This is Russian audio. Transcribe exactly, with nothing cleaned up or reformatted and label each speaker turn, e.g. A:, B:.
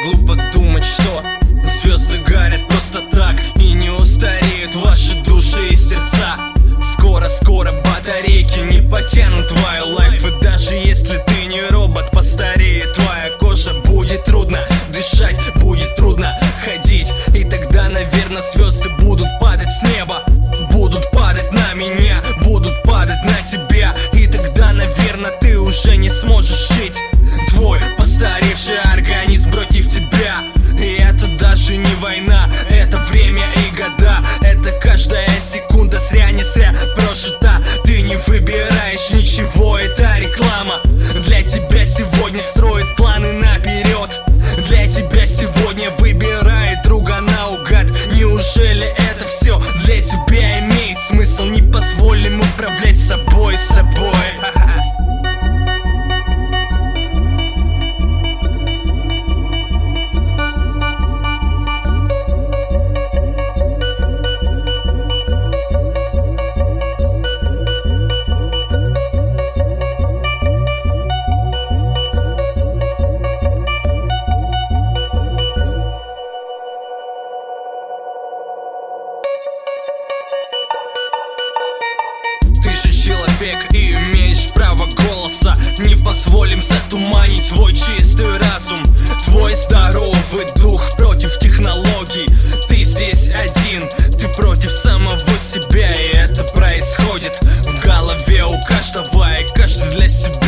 A: Глупо думать, что звезды горят просто так и не устареют ваши души и сердца. Скоро-скоро батарейки не потянут твою лайф. И даже если ты не робот, постареет твоя кожа. Будет трудно дышать, будет трудно ходить. И тогда, наверное, звезды будут падать с неба. Будут падать на меня, будут падать на тебя. И тогда, наверное, ты уже не сможешь жить. Твой постаревший организм против тебя. И это даже не война, это время и года. Это каждая секунда зря не зря прожита. Ты не выбираешь ничего, это реклама. Для тебя сегодня строит планы наперед. Для тебя сегодня выбирает друга наугад. Неужели это все для тебя имеет смысл? Не позволим управлять собой, собой. Человек и имеешь право голоса. Не позволим затуманить твой чистый разум. Твой здоровый дух против технологий. Ты здесь один, ты против самого себя. И это происходит в голове у каждого, и каждый для себя.